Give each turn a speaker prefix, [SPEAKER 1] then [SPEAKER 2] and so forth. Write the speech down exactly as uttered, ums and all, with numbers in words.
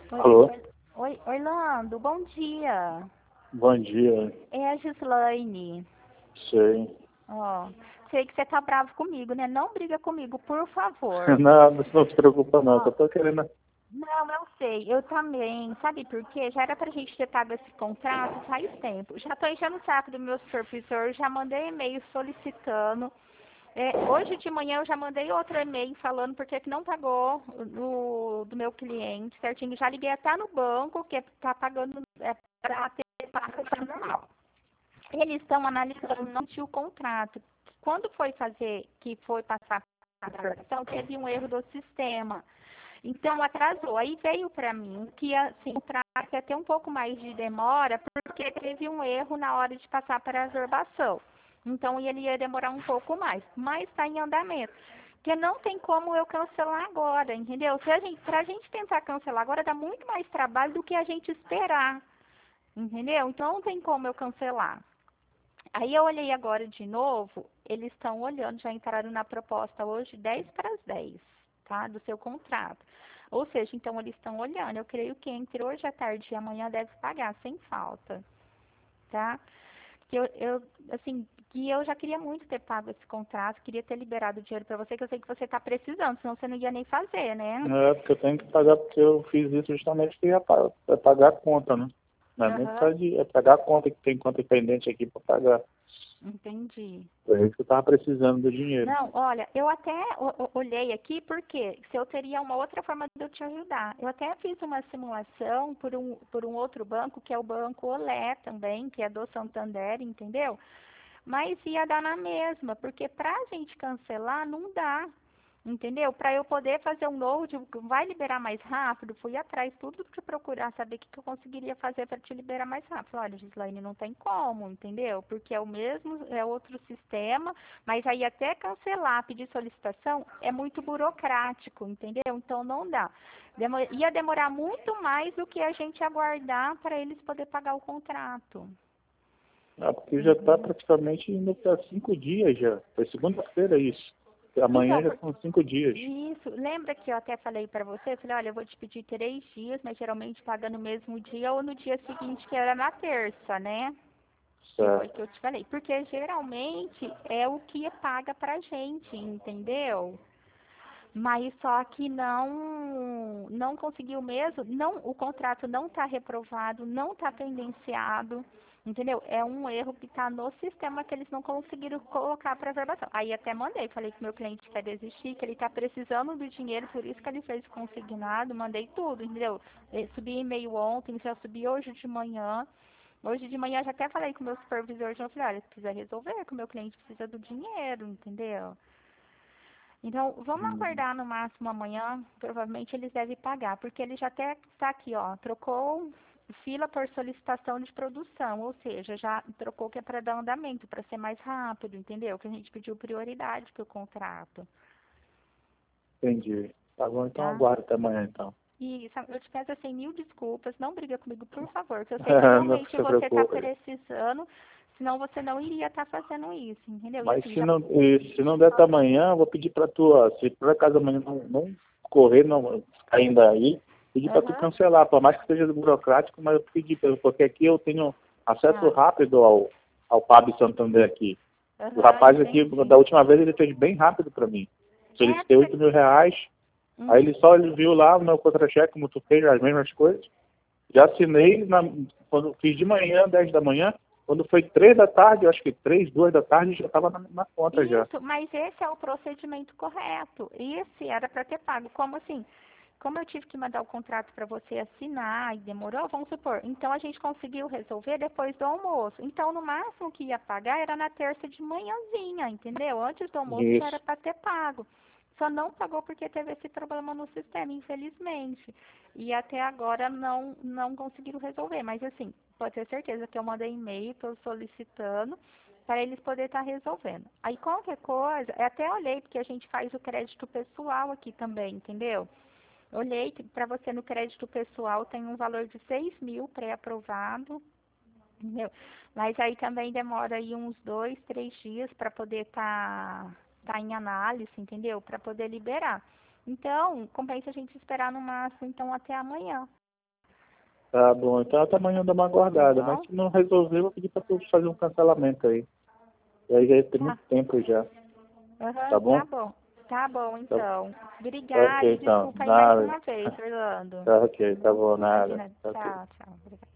[SPEAKER 1] Oi,
[SPEAKER 2] Alô,
[SPEAKER 1] oi, oi, Orlando, bom dia.
[SPEAKER 2] bom dia.
[SPEAKER 1] É a Gislaine.
[SPEAKER 2] Sei.
[SPEAKER 1] Ó, sei que você tá bravo comigo, né? Não briga comigo, por favor.
[SPEAKER 2] Não, você não se preocupa não, só
[SPEAKER 1] Ó,
[SPEAKER 2] tô querendo.
[SPEAKER 1] não, eu sei, eu também. Sabe por quê? Já era pra gente ter pago esse contrato faz tempo. Já tô enchendo o saco do meu supervisor, já mandei e-mail solicitando. É, hoje de manhã eu já mandei outro e-mail falando porque que não pagou do, do meu cliente, certinho. Já liguei até no banco, que tá pagando é, para ter pago normal. Eles estão analisando, não tinha o contrato. Quando foi fazer, que foi passar a transação, teve um erro do sistema. Então atrasou. Aí veio para mim que assim, o contrato ia ter um pouco mais de demora, porque teve um erro na hora de passar para a reservação. Então ele ia demorar um pouco mais, mas está em andamento. Porque não tem como eu cancelar agora, entendeu? Se a gente, pra gente tentar cancelar agora, dá muito mais trabalho do que a gente esperar, entendeu? Então não tem como eu cancelar. Aí eu olhei agora de novo, eles estão olhando, já entraram na proposta hoje dez para as dez, tá? Do seu contrato. Ou seja, então eles estão olhando. Eu creio que entre hoje à tarde e amanhã deve pagar sem falta, tá? Que eu, eu assim, que eu já queria muito ter pago esse contrato, queria ter liberado o dinheiro para você, que eu sei que você está precisando, senão você não ia nem fazer, né?
[SPEAKER 2] É, porque eu tenho que pagar, porque eu fiz isso justamente porque ia pa- é pagar a conta, né? Não é nem por
[SPEAKER 1] Aham,
[SPEAKER 2] causa de, é pagar a conta, que tem conta pendente aqui para pagar.
[SPEAKER 1] entendi.
[SPEAKER 2] Por isso que eu tava precisando do dinheiro.
[SPEAKER 1] Não, olha, eu até o- o- olhei aqui porque se eu teria uma outra forma de eu te ajudar. Eu até fiz uma simulação por um, por um outro banco, que é o Banco Olé também, que é do Santander, entendeu? Mas ia dar na mesma, porque para a gente cancelar não dá. Entendeu? Para eu poder fazer um novo, tipo, vai liberar mais rápido, fui atrás tudo de procurar saber o que, que eu conseguiria fazer para te liberar mais rápido. Olha, Gislaine, não tem como, entendeu? Porque é o mesmo, é outro sistema, mas aí até cancelar, pedir solicitação, é muito burocrático, entendeu? Então não dá. Demo- ia demorar muito mais do que a gente aguardar para eles poder pagar o contrato.
[SPEAKER 2] Ah, porque já tá
[SPEAKER 1] Entendeu?
[SPEAKER 2] praticamente indo para cinco dias já. Foi segunda-feira isso. Amanhã
[SPEAKER 1] Então,
[SPEAKER 2] já
[SPEAKER 1] por-
[SPEAKER 2] são cinco dias.
[SPEAKER 1] isso, lembra que eu até falei para você? Eu falei, olha, eu vou te pedir três dias, mas geralmente paga no mesmo dia ou no dia seguinte, que era na terça, né? Que foi que
[SPEAKER 2] Certo.
[SPEAKER 1] eu te falei. Porque geralmente é o que paga pra gente, entendeu? Mas só que não não conseguiu mesmo, não, o contrato não está reprovado, não está pendenciado, entendeu? É um erro que está no sistema que eles não conseguiram colocar para verbação. Aí até mandei, falei que meu cliente quer desistir, que ele está precisando do dinheiro, por isso que ele fez o consignado, mandei tudo, entendeu? Eu subi e-mail ontem, já subi hoje de manhã. Hoje de manhã já até falei com o meu supervisor, já falei, olha, precisa resolver, que o meu cliente precisa do dinheiro, entendeu? Então, vamos
[SPEAKER 2] Hum.
[SPEAKER 1] aguardar no máximo amanhã. Provavelmente eles devem pagar, porque ele já até está aqui, ó. Trocou fila por solicitação de produção, ou seja, já trocou que é para dar andamento, para ser mais rápido, entendeu? Que a gente pediu prioridade para o contrato,
[SPEAKER 2] Entendi. Tá bom, então
[SPEAKER 1] tá?
[SPEAKER 2] aguardo até amanhã então.
[SPEAKER 1] E sabe, eu te peço assim mil desculpas, não briga comigo, por favor, que eu sei que
[SPEAKER 2] Não
[SPEAKER 1] realmente
[SPEAKER 2] se
[SPEAKER 1] você está
[SPEAKER 2] preocupe.
[SPEAKER 1] precisando, senão você não iria estar fazendo isso, entendeu? E
[SPEAKER 2] Mas
[SPEAKER 1] assim,
[SPEAKER 2] se
[SPEAKER 1] já.
[SPEAKER 2] não, e se não der até amanhã, eu vou pedir para tu, ó, se por acaso amanhã não, não correr, não ainda aí, pedir para tu
[SPEAKER 1] Aham.
[SPEAKER 2] cancelar, por mais que seja burocrático, mas eu pedi, porque aqui eu tenho acesso
[SPEAKER 1] Ah,
[SPEAKER 2] rápido ao, ao Pab Santander aqui. O
[SPEAKER 1] aham,
[SPEAKER 2] rapaz aqui,
[SPEAKER 1] entendi.
[SPEAKER 2] da última vez, ele fez bem rápido para mim.
[SPEAKER 1] É,
[SPEAKER 2] Solicitei
[SPEAKER 1] porque.
[SPEAKER 2] oito mil reais, aí
[SPEAKER 1] Uhum.
[SPEAKER 2] ele só ele viu lá o meu contra-cheque, como tu fez, as mesmas coisas. Já assinei na, quando fiz de manhã, dez da manhã. Quando foi três da tarde, eu acho que três, duas da tarde, já estava na, na conta já.
[SPEAKER 1] Isso, mas esse é o procedimento correto. Esse era para ter pago. Como assim? Como eu tive que mandar o contrato para você assinar e demorou, vamos supor. Então a gente conseguiu resolver depois do almoço. Então no máximo que ia pagar era na terça de manhãzinha, entendeu? Antes do almoço já era
[SPEAKER 2] Isso.
[SPEAKER 1] para ter pago. Só não pagou porque teve esse problema no sistema, infelizmente. E até agora não não conseguiram resolver. Mas assim, pode ter certeza que eu mandei e-mail, estou solicitando para eles poderem estar resolvendo. Aí qualquer coisa, eu até olhei, porque a gente faz o crédito pessoal aqui também, entendeu? Olhei que para você no crédito pessoal tem um valor de seis mil pré-aprovado, entendeu? Mas aí também demora aí uns dois, três dias para poder estar tá, tá em análise, entendeu? Para poder liberar. Então, compensa a gente esperar no máximo, então, até amanhã.
[SPEAKER 2] Tá bom, então até amanhã eu dou uma guardada,
[SPEAKER 1] Tá
[SPEAKER 2] mas
[SPEAKER 1] bom?
[SPEAKER 2] se não resolver, eu vou pedir pra tu fazer um cancelamento aí. E aí já tem
[SPEAKER 1] Tá.
[SPEAKER 2] muito tempo já,
[SPEAKER 1] Aham,
[SPEAKER 2] tá bom?
[SPEAKER 1] tá bom. Tá bom,
[SPEAKER 2] Tá,
[SPEAKER 1] então.
[SPEAKER 2] tá
[SPEAKER 1] Obrigada
[SPEAKER 2] ok,
[SPEAKER 1] e
[SPEAKER 2] então,
[SPEAKER 1] desculpa aí mais
[SPEAKER 2] nada.
[SPEAKER 1] uma vez, Orlando.
[SPEAKER 2] Tá ok, tá bom, nada.
[SPEAKER 1] Imagina.
[SPEAKER 2] Tá ok.
[SPEAKER 1] Tchau, tchau. Obrigada.